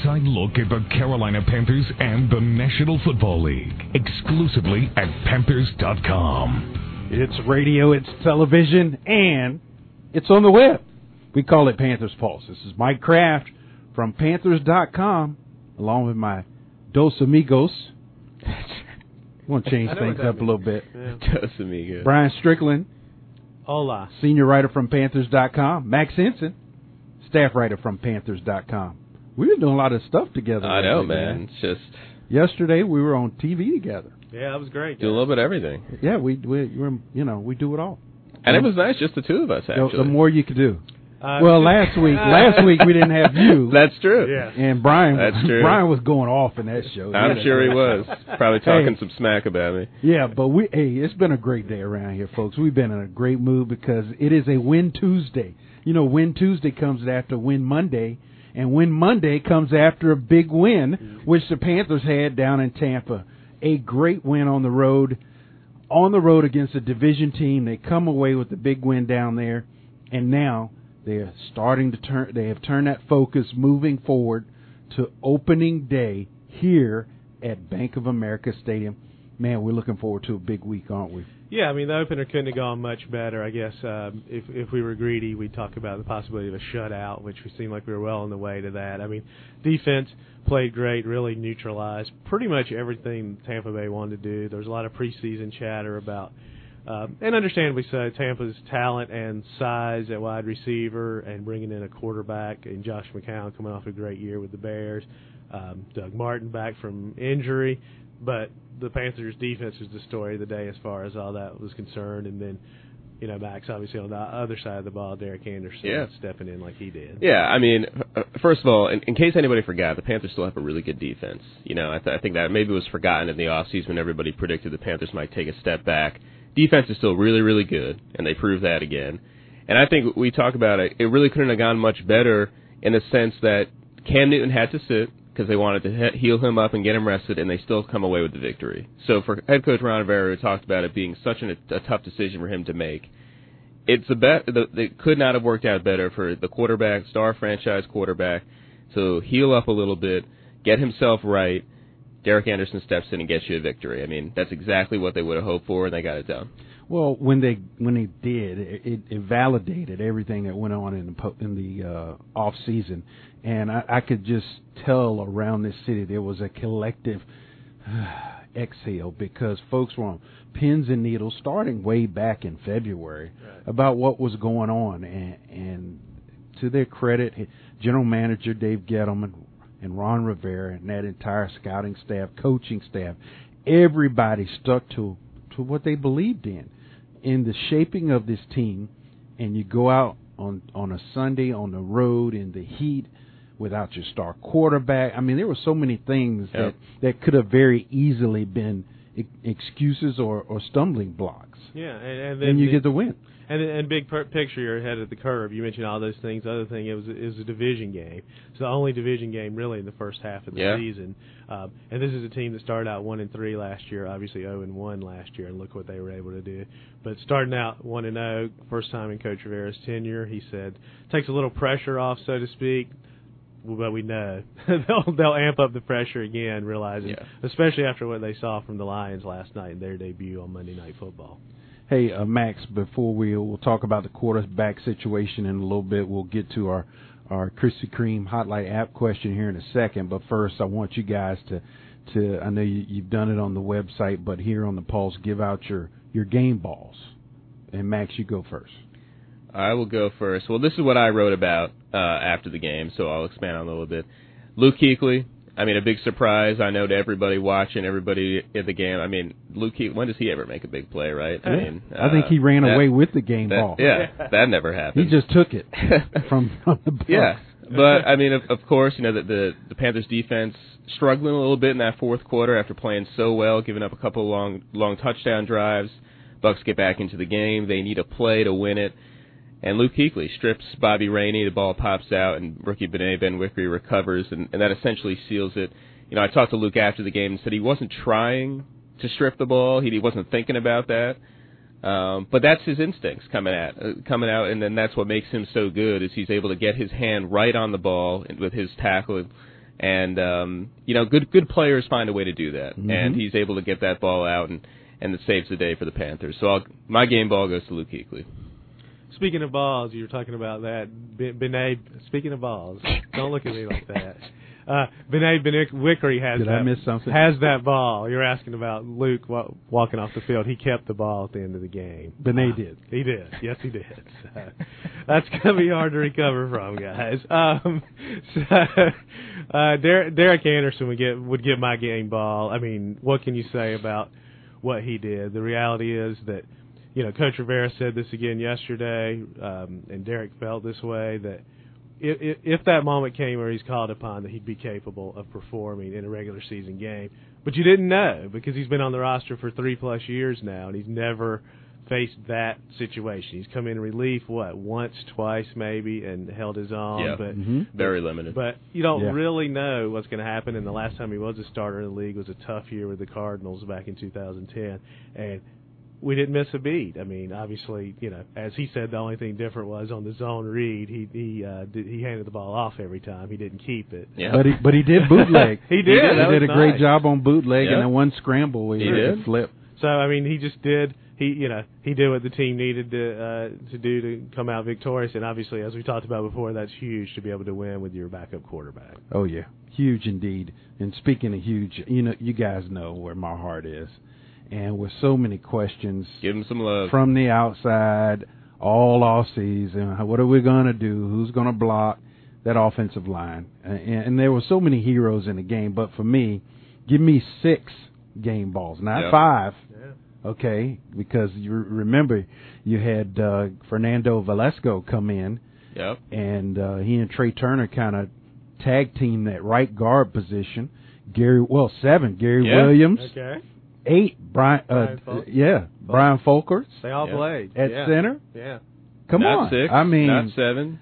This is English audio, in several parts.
inside look at the Carolina Panthers and the National Football League, exclusively at Panthers.com. It's radio, it's television, and it's on the web. We call it Panthers Pulse. This is Mike Kraft from Panthers.com, along with my Dos Amigos. Want to change things up a little bit. Yeah. Dos Amigos. Brian Strickland. Hola. Senior writer from Panthers.com. Max Henson, staff writer from Panthers.com. We've been doing a lot of stuff together. I know, man. It's just yesterday we were on TV together. Yeah, that was great. Do a little bit of everything. Yeah, we do it all. And it was nice, just the two of us, actually. The more you could do. Well, last week we didn't have you. That's true. Yeah. And Brian, that's true. Brian was going off in that show. I'm sure he was. Probably talking some smack about me. Yeah, but it's been a great day around here, folks. We've been in a great mood because it is a Win Tuesday. You know, Win Tuesday comes after Win Monday, and Win Monday comes after a big win, which the Panthers had down in Tampa. A great win on the road against a division team. They come away with the big win down there, and now they're starting to turn. They have turned that focus moving forward to opening day here at Bank of America Stadium. Man, we're looking forward to a big week, aren't we? Yeah, I mean, the opener couldn't have gone much better. I guess if we were greedy, we'd talk about the possibility of a shutout, which we seemed like we were well on the way to that. I mean, defense played great, really neutralized pretty much everything Tampa Bay wanted to do. There was a lot of preseason chatter about, and understandably so, Tampa's talent and size at wide receiver and bringing in a quarterback and Josh McCown coming off a great year with the Bears, Doug Martin back from injury. But the Panthers' defense was the story of the day as far as all that was concerned. And then, you know, Max, obviously, on the other side of the ball, Derek Anderson stepping in like he did. Yeah, I mean, first of all, in case anybody forgot, the Panthers still have a really good defense. You know, I think that maybe was forgotten in the offseason when everybody predicted the Panthers might take a step back. Defense is still really, really good, and they proved that again. And I think we talk about it, it really couldn't have gone much better in the sense that Cam Newton had to sit because they wanted to heal him up and get him rested, and they still come away with the victory. So for head coach Ron Rivera, who talked about it being such a tough decision for him to make, it could not have worked out better for the quarterback, star franchise quarterback, to heal up a little bit, get himself right. Derek Anderson steps in and gets you a victory. I mean, that's exactly what they would have hoped for, and they got it done. Well, when they did, it validated everything that went on in the off season, and I could just tell around this city there was a collective exhale because folks were on pins and needles starting way back in February about what was going on, and to their credit, General Manager Dave Gettleman and Ron Rivera and that entire scouting staff, coaching staff, everybody stuck to what they believed in the shaping of this team. And you go out on a Sunday on the road in the heat without your star quarterback. I mean, there were so many things that could have very easily been excuses or stumbling blocks. Yeah, and then you get the win. And big picture, you're ahead of the curve. You mentioned all those things. The other thing, it was a division game. It's the only division game really in the first half of the season. And this is a team that started out 1-3 last year, obviously 0-1 last year, and look what they were able to do. But starting out 1-0, first time in Coach Rivera's tenure, he said, takes a little pressure off, so to speak. But we know they'll amp up the pressure again, realizing, especially after what they saw from the Lions last night in their debut on Monday Night Football. Hey, Max, before we'll talk about the quarterback situation in a little bit, we'll get to our Krispy Kreme Hot Light app question here in a second. But first, I want you guys to I know you've done it on the website, but here on the Pulse, give out your game balls. And, Max, you go first. I will go first. Well, this is what I wrote about after the game, so I'll expand on it a little bit. Luke Kuechly, I mean, a big surprise, I know, to everybody watching, everybody at the game. I mean, Luke Kuechly, when does he ever make a big play, right? I think he ran away with the game ball. Yeah, that never happened. He just took it from the Bucs. Yeah, but, I mean, of course, you know, the Panthers' defense struggling a little bit in that fourth quarter after playing so well, giving up a couple long touchdown drives. Bucs get back into the game. They need a play to win it. And Luke Kuechly strips Bobby Rainey. The ball pops out, and rookie Ben Wickery recovers, and that essentially seals it. You know, I talked to Luke after the game and said he wasn't trying to strip the ball. He wasn't thinking about that. But that's his instincts coming out, and then that's what makes him so good is he's able to get his hand right on the ball with his tackle And good players find a way to do that, and he's able to get that ball out, and it saves the day for the Panthers. So my game ball goes to Luke Kuechly. Speaking of balls, you were talking about that. Benet, speaking of balls, don't look at me like that. Benet Wickery has that ball. You're asking about Luke walking off the field. He kept the ball at the end of the game. Benet did. He did. Yes, he did. So, that's going to be hard to recover from, guys. Derek Anderson would get my game ball. I mean, what can you say about what he did? The reality is that, Coach Rivera said this again yesterday, and Derek felt this way, that if that moment came where he's called upon, that he'd be capable of performing in a regular season game. But you didn't know, because he's been on the roster for 3+ years now, and he's never faced that situation. He's come in relief, once, twice maybe, and held his own. Yeah, but very limited. But you don't really know what's going to happen, and the last time he was a starter in the league was a tough year with the Cardinals back in 2010, and we didn't miss a beat. I mean, obviously, as he said, the only thing different was on the zone read, he handed the ball off every time. He didn't keep it. Yeah. But he did bootleg. He did. He did a great job on bootleg, Yeah. and then one scramble where he did flip. So I mean, he just did. He did what the team needed to do to come out victorious, and obviously, as we talked about before, that's huge to be able to win with your backup quarterback. Oh yeah, huge indeed. And speaking of huge, you guys know where my heart is. And with so many questions, give him some love from the outside all off season. What are we going to do? Who's going to block that offensive line? And there were so many heroes in the game. But for me, give me 6 game balls, not 5. Yeah. Okay, because you remember you had Fernando Velasco come in. Yep. And he and Trey Turner kind of tag team that right guard position. 7, Gary Williams. Okay. 8, Brian Folkers. They all played at center. Yeah, come not on. 6, I mean, not 7.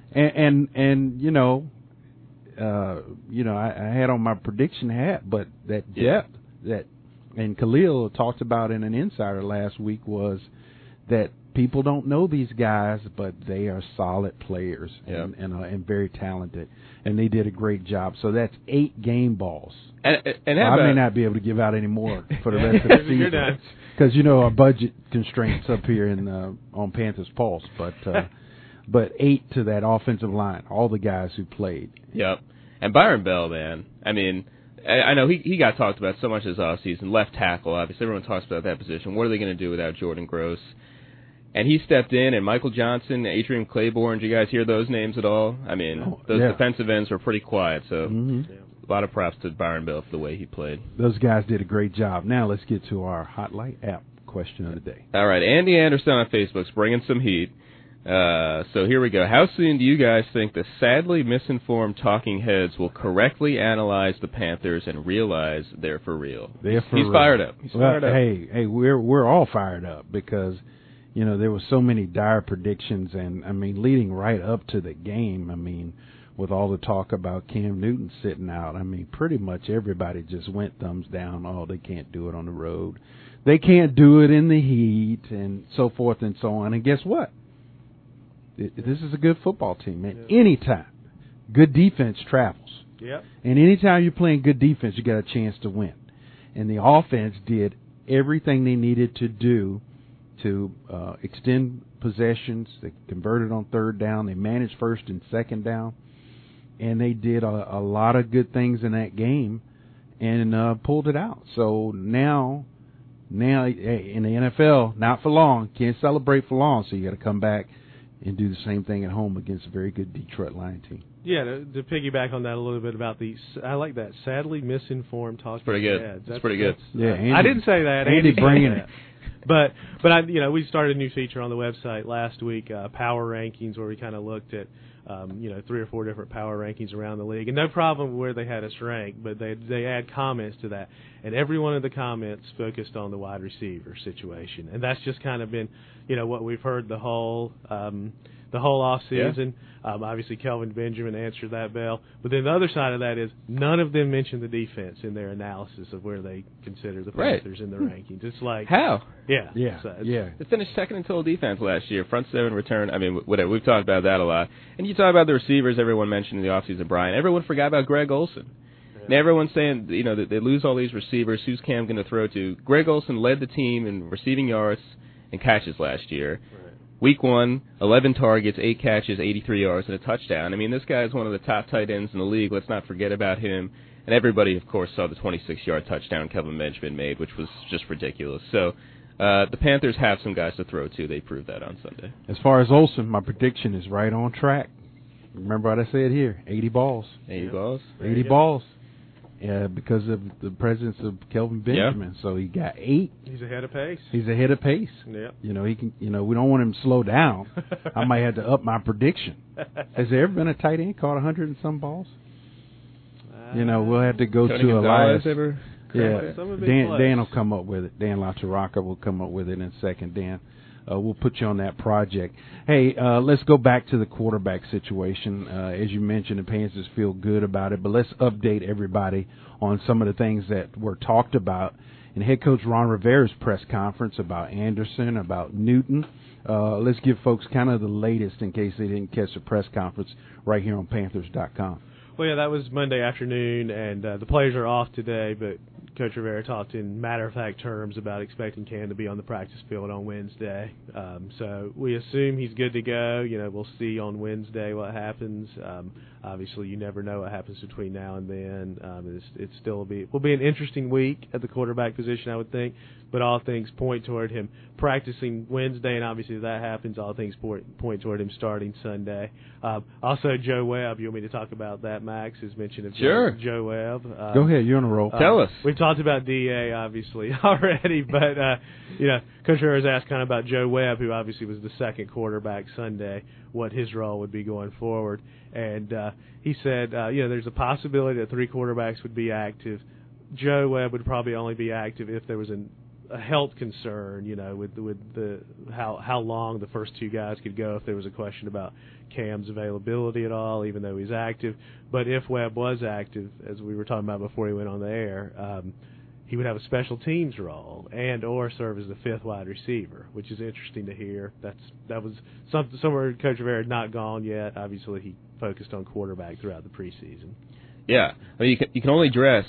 And I had on my prediction hat, but that depth and Khalil talked about in an insider last week was that people don't know these guys, but they are solid players and very talented, and they did a great job. So that's 8 game balls. And I may not be able to give out any more for the rest of the season because our budget constraints up here on Panthers Pulse. But 8 to that offensive line, all the guys who played. Yep. And Byron Bell, man. I mean, I know he got talked about so much this offseason. Left tackle, obviously, everyone talks about that position. What are they going to do without Jordan Gross? And he stepped in, and Michael Johnson, Adrian Claiborne, did you guys hear those names at all? I mean, those defensive ends were pretty quiet, so a lot of props to Byron Bell for the way he played. Those guys did a great job. Now let's get to our Hot Light app question of the day. All right, Andy Anderson on Facebook's bringing some heat. So here we go. How soon do you guys think the sadly misinformed talking heads will correctly analyze the Panthers and realize they're for real? He's fired up. He's fired up. Hey, we're all fired up because there were so many dire predictions, and I mean, leading right up to the game. I mean, with all the talk about Cam Newton sitting out, I mean, pretty much everybody just went thumbs down. Oh, they can't do it on the road. They can't do it in the heat, and so forth and so on. And guess what? This is a good football team, man. Anytime good defense travels. Yep. And anytime you're playing good defense, you got a chance to win. And the offense did everything they needed to do to extend possessions. They converted on 3rd down. They managed 1st and 2nd down. And they did a lot of good things in that game and pulled it out. So now in the NFL, not for long. Can't celebrate for long, so you got to come back and do the same thing at home against a very good Detroit Lion team. Yeah, to piggyback on that a little bit about I like that sadly misinformed talking pretty good. heads. That's pretty good. Yeah, Andy, I didn't say that. Andy bringing it. But we started a new feature on the website last week, power rankings, where we kind of looked at 3 or 4 different power rankings around the league, and no problem where they had us ranked, but they add comments to that, and every one of the comments focused on the wide receiver situation, and that's just kind of been what we've heard the whole off season. Obviously, Kelvin Benjamin answered that bell, but then the other side of that is none of them mentioned the defense in their analysis of where they consider the Panthers in the rankings. It's like how? Yeah. So They finished second in total defense last year. Front 7 return. I mean, whatever. We've talked about that a lot. And you talk about the receivers everyone mentioned in the offseason, Brian. Everyone forgot about Greg Olsen. And everyone's saying, that they lose all these receivers. Who's Cam going to throw to? Greg Olsen led the team in receiving yards and catches last year. Right. Week 1, 11 targets, 8 catches, 83 yards, and a touchdown. I mean, this guy is one of the top tight ends in the league. Let's not forget about him. And everybody, of course, saw the 26-yard touchdown Kelvin Benjamin made, which was just ridiculous. So the Panthers have some guys to throw to. They proved that on Sunday. As far as Olsen, my prediction is right on track. Remember what I said here, 80 balls. 80 balls? 80 balls. Yeah, because of the presence of Kelvin Benjamin. So he got 8. He's ahead of pace. He's ahead of pace. Yep. He can. We don't want him to slow down. I might have to up my prediction. Has there ever been a tight end caught 100 and some balls? We'll have to go Tony to Elias. Ever? Yeah, Dan will come up with it. Dan LaTorraca will come up with it in a second. Dan, we'll put you on that project. Hey, let's go back to the quarterback situation. As you mentioned, the Panthers feel good about it, but let's update everybody on some of the things that were talked about in head coach Ron Rivera's press conference about Anderson, about Newton. Let's give folks kind of the latest in case they didn't catch the press conference right here on Panthers.com. Well, yeah, that was Monday afternoon, and the players are off today, but Coach Rivera talked in matter-of-fact terms about expecting Cam to be on the practice field on Wednesday. So we assume he's good to go. We'll see on Wednesday what happens. Obviously, you never know what happens between now and then. It still will be an interesting week at the quarterback position, I would think, but all things point toward him practicing Wednesday, and obviously if that happens, all things point toward him starting Sunday. Also, Joe Webb, you want me to talk about that, Max? Has mentioned of Sure. Joe Webb. Go ahead, you're on a roll. Tell us. We've talked about DA, obviously, already, but, Coach Rivera's asked kind of about Joe Webb, who obviously was the second quarterback Sunday, what his role would be going forward. And he said, there's a possibility that 3 quarterbacks would be active. Joe Webb would probably only be active if there was a health concern, with the how long the first 2 guys could go, if there was a question about Cam's availability at all, even though he's active. But if Webb was active, as we were talking about before he went on the air, he would have a special teams role and or serve as the 5th wide receiver, which is interesting to hear. That was somewhere Coach Rivera had not gone yet. Obviously, he focused on quarterback throughout the preseason. Yeah, I mean, you can only dress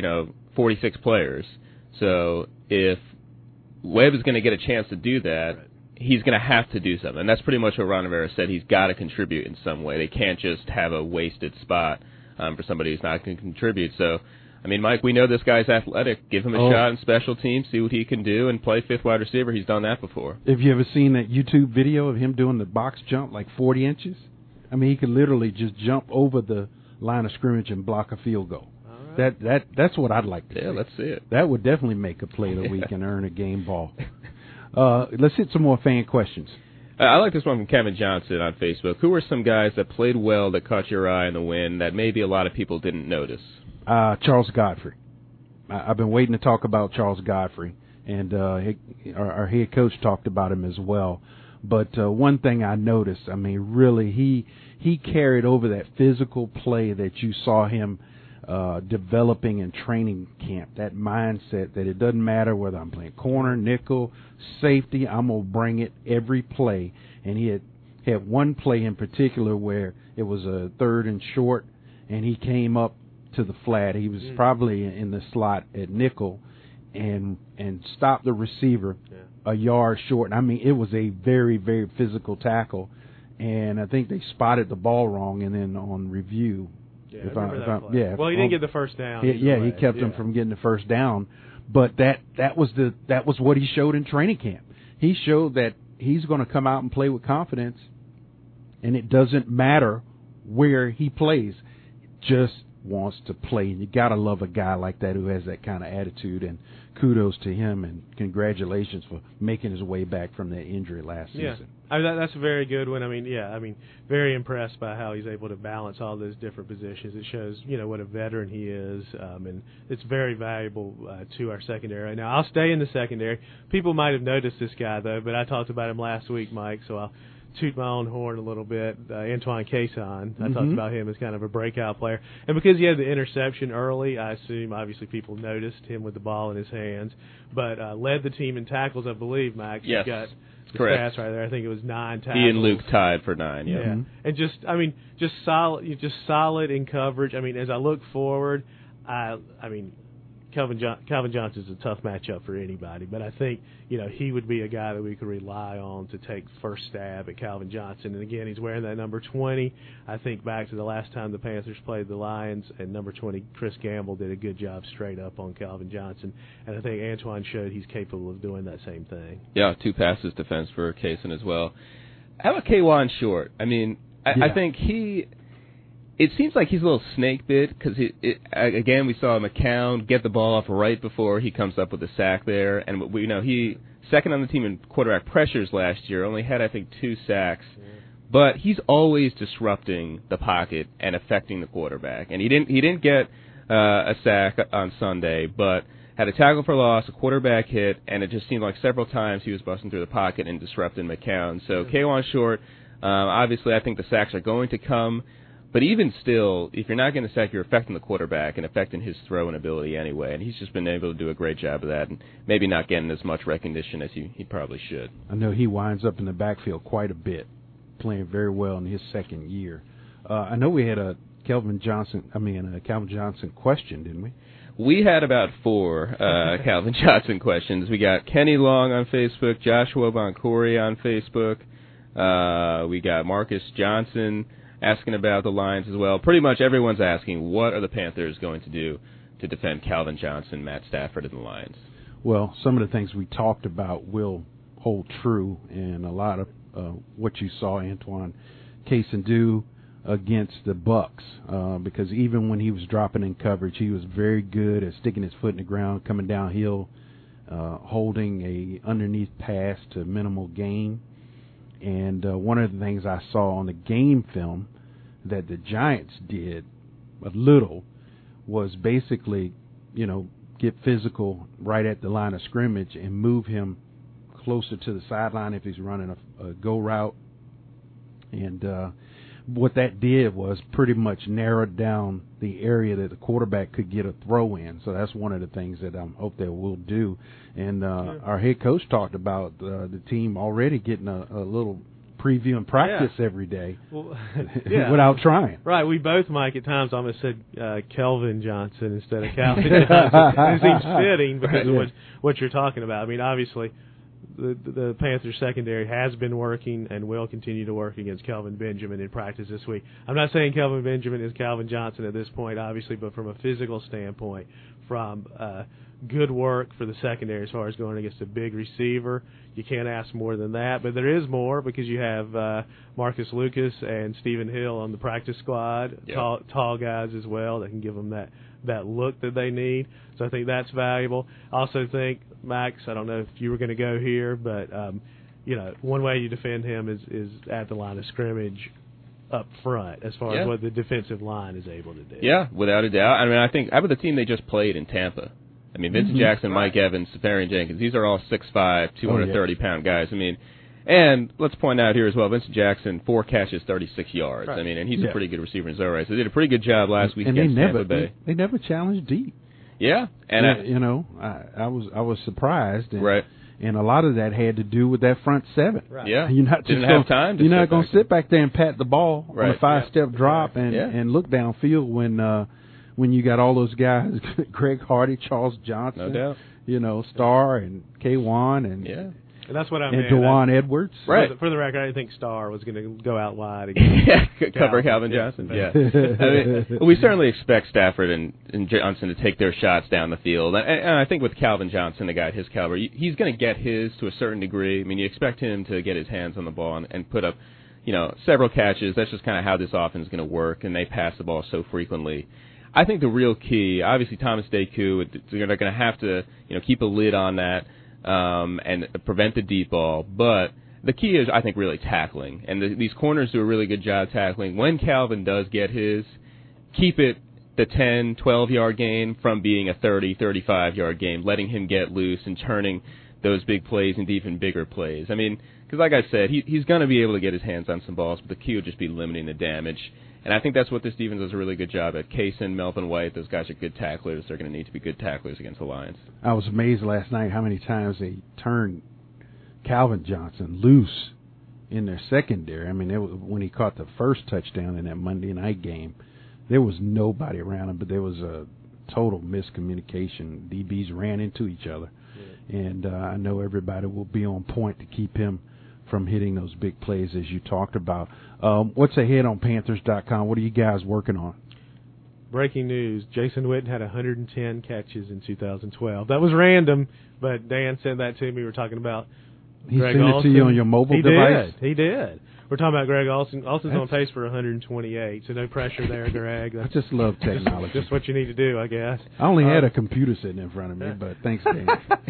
46 players. So if Webb is going to get a chance to do that, right, he's going to have to do something. And that's pretty much what Ron Rivera said. He's got to contribute in some way. They can't just have a wasted spot for somebody who's not going to contribute. So, I mean, Mike, we know this guy's athletic. Give him a shot in special teams, see what he can do, and play 5th wide receiver. He's done that before. Have you ever seen that YouTube video of him doing the box jump like 40 inches? I mean, he could literally just jump over the line of scrimmage and block a field goal. That's what I'd like to see. Yeah, let's see it. That would definitely make a play of the week and earn a game ball. Let's hit some more fan questions. I like this one from Kevin Johnson on Facebook. Who were some guys that played well that caught your eye in the win that maybe a lot of people didn't notice? Charles Godfrey. I've been waiting to talk about Charles Godfrey, and our head coach talked about him as well. But one thing I noticed, I mean, really, he carried over that physical play that you saw him developing in training camp, that mindset that it doesn't matter whether I'm playing corner, nickel, safety, I'm going to bring it every play. And he had one play in particular where it was a 3rd and short, and he came up to the flat. He was probably in the slot at nickel and stopped the receiver a yard short. I mean, it was a very, very physical tackle, and I think they spotted the ball wrong, and then on review, well, he didn't get the first down. He kept him from getting the first down, but that was what he showed in training camp. He showed that he's going to come out and play with confidence, and it doesn't matter where he plays, just wants to play. And you got to love a guy like that who has that kind of attitude, and kudos to him, and congratulations for making his way back from that injury last season. I mean, that's a very good one. I mean, very impressed by how he's able to balance all those different positions. It shows, what a veteran he is, and it's very valuable to our secondary right now. I'll stay in the secondary. People might have noticed this guy, though, but I talked about him last week, Mike, so I'll toot my own horn a little bit. Antoine Cason, I talked about him as kind of a breakout player. And because he had the interception early, I assume obviously people noticed him with the ball in his hands, but led the team in tackles, I believe, Max. Yes. You got the correct. stats right there. I think it was 9 tackles. He and Luke tied for 9, yeah. And just solid in coverage. I mean, as I look forward, I mean, Calvin Johnson's a tough matchup for anybody, but I think he would be a guy that we could rely on to take first stab at Calvin Johnson. And again, he's wearing that number 20. I think back to the last time the Panthers played the Lions, and number 20 Chris Gamble did a good job straight up on Calvin Johnson, and I think Antoine showed he's capable of doing that same thing. Yeah, 2 passes defense for Kaysen as well. How about K'Wan Short? I mean, I think it seems like he's a little snake bit because again we saw McCown get the ball off right before he comes up with a sack there, and we know he second on the team in quarterback pressures last year, only had I think 2 sacks, but he's always disrupting the pocket and affecting the quarterback, and he didn't get a sack on Sunday, but had a tackle for loss, a quarterback hit, and it just seemed like several times he was busting through the pocket and disrupting McCown. So K'Wan Short, obviously I think the sacks are going to come. But even still, if you're not going to sack, you're affecting the quarterback and affecting his throwing ability anyway. And he's just been able to do a great job of that and maybe not getting as much recognition as he probably should. I know he winds up in the backfield quite a bit, playing very well in his second year. I know we had a Calvin Johnson question, didn't we? We had about 4 Calvin Johnson questions. We got Kenny Long on Facebook, Joshua Boncori on Facebook. We got Marcus Johnson asking about the Lions as well. Pretty much everyone's asking, what are the Panthers going to do to defend Calvin Johnson, Matt Stafford, and the Lions? Well, some of the things we talked about will hold true, and a lot of what you saw Antoine Kaysen do against the Bucks, because even when he was dropping in coverage, he was very good at sticking his foot in the ground, coming downhill, holding a underneath pass to minimal gain. And one of the things I saw on the game film that the Giants did a little was basically, get physical right at the line of scrimmage and move him closer to the sideline if he's running a go route. And what that did was pretty much narrowed down the area that the quarterback could get a throw in. So that's one of the things that I hope they will do. And our head coach talked about the team already getting a little preview and practice every day without trying. Right. We both, Mike, at times almost said Kelvin Johnson instead of Calvin Johnson. It seems fitting because of what you're talking about. I mean, obviously, the Panthers secondary has been working and will continue to work against Kelvin Benjamin in practice this week. I'm not saying Kelvin Benjamin is Calvin Johnson at this point, obviously, but from a physical standpoint, from good work for the secondary as far as going against a big receiver, you can't ask more than that. But there is more because you have Marcus Lucas and Stephen Hill on the practice squad, tall guys as well that can give them that look that they need. So I think that's valuable. I also think, Max, I don't know if you were going to go here, but one way you defend him is at the line of scrimmage up front as far as what the defensive line is able to do. Yeah, without a doubt. I mean, I think how about the team they just played in Tampa? I mean, Vincent Jackson, Mike Evans, Safarian Jenkins, these are all 6'5", 230-pound guys. I mean, and let's point out here as well, Vincent Jackson, 4 catches, 36 yards. Right. I mean, and he's a pretty good receiver in his own right. So they did a pretty good job last week against Tampa Bay. They never challenged deep. Yeah. And I was surprised. And, right. And a lot of that had to do with that front 7. Right. Yeah. You're not Didn't have time to You're not going to sit back there and pat the ball on a 5-step drop and look downfield when you got all those guys, Greg Hardy, Charles Johnson, no doubt. Starr and K'Wan and and that's what I mean. And Dewan Edwards. Right. For the record, I didn't think Starr was going to go out wide again. Cover Calvin Johnson. Yeah. I mean, we certainly expect Stafford and Johnson to take their shots down the field. And I think with Calvin Johnson, the guy at his caliber, he's going to get his to a certain degree. I mean, you expect him to get his hands on the ball and put up, several catches. That's just kind of how this offense is going to work, and they pass the ball so frequently. I think the real key, obviously Thomas Deku, they're going to have to, keep a lid on that and prevent the deep ball. But the key is, I think, really tackling. And these corners do a really good job tackling. When Calvin does get his, keep it the 10, 12-yard game from being a 30, 35-yard game, letting him get loose and turning those big plays into even bigger plays. I mean, because like I said, he's going to be able to get his hands on some balls, but the key would just be limiting the damage. And I think that's what this defense does a really good job at. Kaysen, Melvin White, those guys are good tacklers. They're going to need to be good tacklers against the Lions. I was amazed last night how many times they turned Calvin Johnson loose in their secondary. I mean, when he caught the first touchdown in that Monday night game, there was nobody around him, but there was total miscommunication. DBs ran into each other. And I know everybody will be on point to keep him from hitting those big plays as you talked about. What's ahead on Panthers.com? What are you guys working on? Breaking news, Jason Witten had 110 catches in 2012. That was random, but Dan sent that to me. We were talking about He Greg sent Olsen. it to you on your mobile device? He did. We're talking about Greg Olsen. Olsen's on pace for 128, so no pressure there, Greg. I just love technology. Just what you need to do, I guess. I only had a computer sitting in front of me, but thanks, Dan.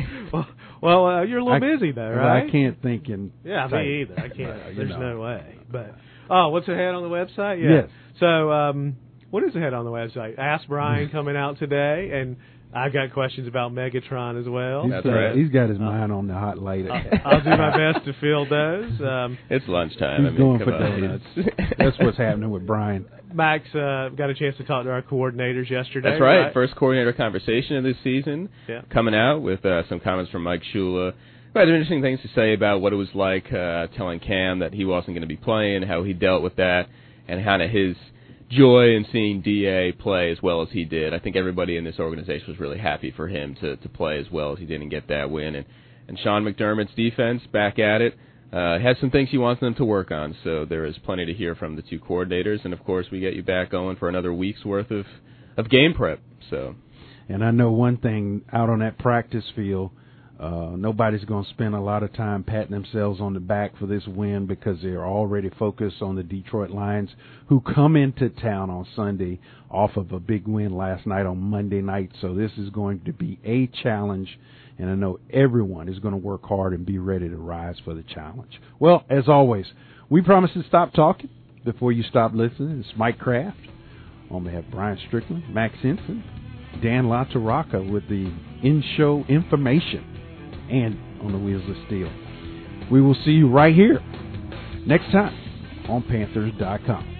well, you're a little busy, though, right? I can't think in Yeah, type. me either. I can't. There's no way. But what's ahead on the website? Yes. So, what is ahead on the website? Ask Brian coming out today, and I got questions about Megatron as well. That's right. He's got his mind on the hot light. I'll do my best to field those. It's lunchtime. He's going for come on. donuts. That's what's happening with Brian. Max got a chance to talk to our coordinators yesterday. That's right. First coordinator conversation of this season. Yeah. Coming out with some comments from Mike Shula. He had interesting things to say about what it was like telling Cam that he wasn't going to be playing, how he dealt with that, and kind of his joy in seeing D.A. play as well as he did. I think everybody in this organization was really happy for him to play as well as he did and get that win. And Sean McDermott's defense, back at it, has some things he wants them to work on. So there is plenty to hear from the two coordinators. And, of course, we get you back going for another week's worth of game prep. So, And I know one thing, out on that practice field, nobody's going to spend a lot of time patting themselves on the back for this win because they're already focused on the Detroit Lions, who come into town on Sunday off of a big win last night on Monday night. So this is going to be a challenge, and I know everyone is going to work hard and be ready to rise for the challenge. Well, as always, we promise to stop talking before you stop listening. It's Mike Kraft. On behalf of Brian Strickland, Max Henson, Dan LaTaraka with the in-show information. And on the Wheels of Steel. We will see you right here next time on Panthers.com.